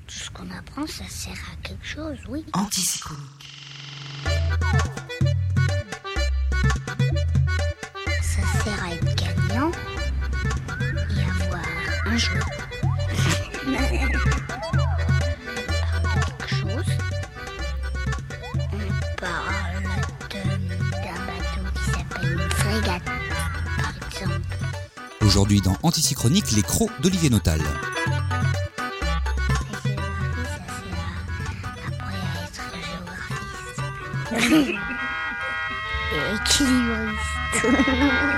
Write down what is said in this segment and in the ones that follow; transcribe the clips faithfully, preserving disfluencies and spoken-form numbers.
tout ce qu'on apprend, ça sert à quelque chose, oui. Antisynchronique. Ça sert à être gagnant et avoir un jeu. On parle de quelque chose. On parle de, d'un bateau qui s'appelle une frégate, par exemple. Aujourd'hui dans Antisynchronique, les crocs d'Olivier Notal. Et équilibriste.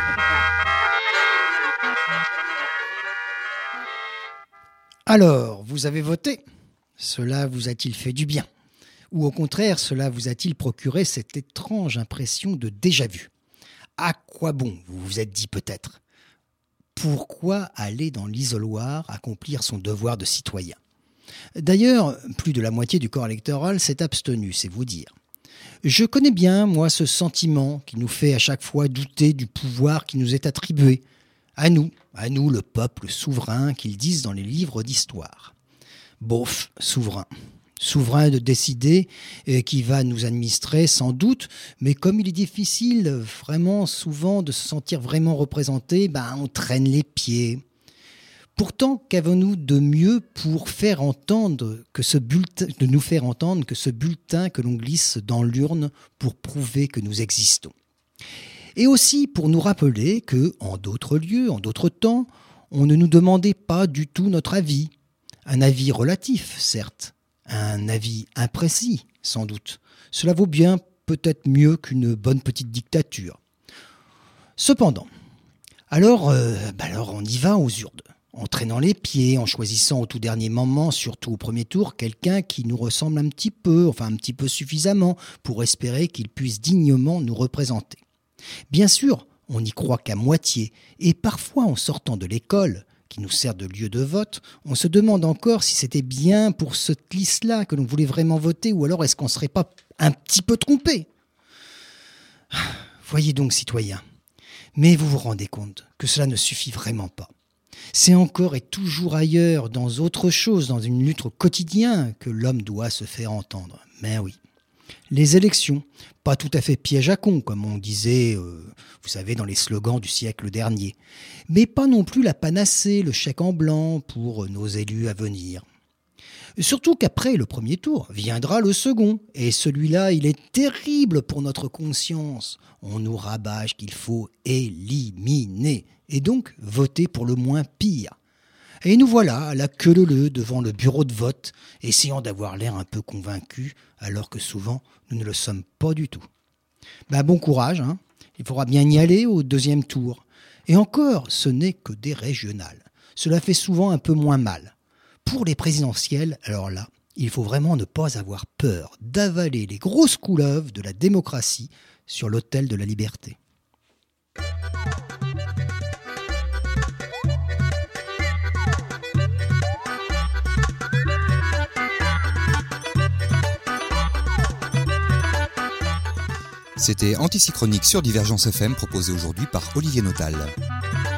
Alors, vous avez voté ? Cela vous a-t-il fait du bien ? Ou au contraire, cela vous a-t-il procuré cette étrange impression de déjà-vu ? À quoi bon, vous vous êtes dit peut-être ? Pourquoi aller dans l'isoloir accomplir son devoir de citoyen ? D'ailleurs, plus de la moitié du corps électoral s'est abstenu, c'est vous dire. Je connais bien, moi, ce sentiment qui nous fait à chaque fois douter du pouvoir qui nous est attribué. À nous, à nous, le peuple souverain qu'ils disent dans les livres d'histoire. Bof, souverain. Souverain de décider et qui va nous administrer sans doute, mais comme il est difficile vraiment souvent de se sentir vraiment représenté, ben on traîne les pieds. Pourtant, qu'avons-nous de mieux pour faire entendre que ce bulletin, de nous faire entendre que ce bulletin que l'on glisse dans l'urne pour prouver que nous existons. Et aussi pour nous rappeler que, en d'autres lieux, en d'autres temps, on ne nous demandait pas du tout notre avis. Un avis relatif, certes, un avis imprécis, sans doute. Cela vaut bien peut-être mieux qu'une bonne petite dictature. Cependant, alors, euh, bah alors on y va aux urnes. En traînant les pieds, en choisissant au tout dernier moment, surtout au premier tour, quelqu'un qui nous ressemble un petit peu, enfin un petit peu suffisamment, pour espérer qu'il puisse dignement nous représenter. Bien sûr, on n'y croit qu'à moitié, et parfois en sortant de l'école, qui nous sert de lieu de vote, on se demande encore si c'était bien pour cette liste-là que l'on voulait vraiment voter, ou alors est-ce qu'on ne serait pas un petit peu trompé ? Voyez donc, citoyens, mais vous vous rendez compte que cela ne suffit vraiment pas. C'est encore et toujours ailleurs, dans autre chose, dans une lutte au quotidien, que l'homme doit se faire entendre. Mais oui, les élections, pas tout à fait piège à con, comme on disait, euh, vous savez, dans les slogans du siècle dernier, mais pas non plus la panacée, le chèque en blanc pour nos élus à venir. Surtout qu'après le premier tour, viendra le second, et celui-là, il est terrible pour notre conscience. On nous rabâche qu'il faut éliminer, et donc voter pour le moins pire. Et nous voilà à la queue leu-leu devant le bureau de vote, essayant d'avoir l'air un peu convaincus, alors que souvent, nous ne le sommes pas du tout. Ben, bon courage, hein. Il faudra bien y aller au deuxième tour. Et encore, ce n'est que des régionales. Cela fait souvent un peu moins mal. Pour les présidentielles, alors là, il faut vraiment ne pas avoir peur d'avaler les grosses couleuvres de la démocratie sur l'autel de la liberté. C'était Antisynchronique sur Divergence F M, proposé aujourd'hui par Olivier Notal.